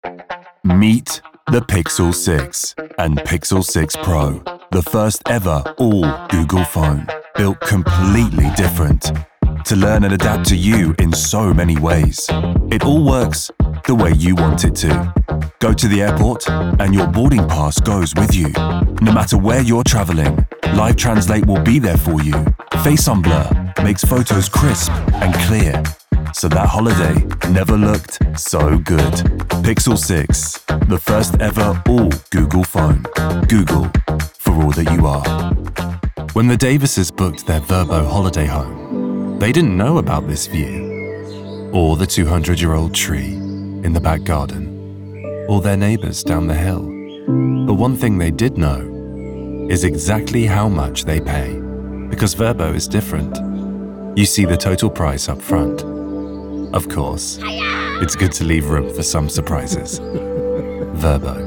Meet the Pixel 6 and Pixel 6 Pro, the first ever all Google phone, built completely different to learn and adapt to you in so many ways. It all works the way you want it to. Go to the airport and your boarding pass goes with you. No matter where you're traveling, Live Translate will be there for you. Face Unblur makes photos crisp and clear, so that holiday never looked so good. Pixel 6, the first ever all Google phone. Google, for all that you are. When the Davises booked their Vrbo holiday home, they didn't know about this view, or the 200-year-old tree in the back garden, or their neighbours down the hill. But one thing they did know is exactly how much they pay, because Vrbo is different. You see the total price up front. Of course, it's good to leave room for some surprises. Vrbo.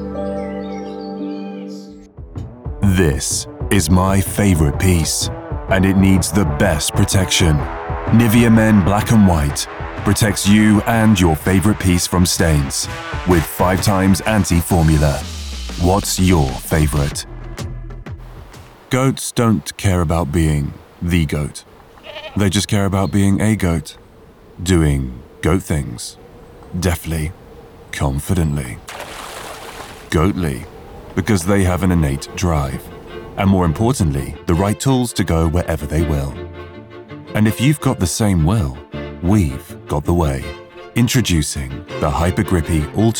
This is my favorite piece, and it needs the best protection. Nivea Men Black and White protects you and your favorite piece from stains with 5 times anti-formula. What's your favorite? Goats don't care about being the goat. They just care about being a goat, doing goat things, deftly, confidently. Goatly, because they have an innate drive, and more importantly, the right tools to go wherever they will. And if you've got the same will, we've got the way. Introducing the Hyper Grippy All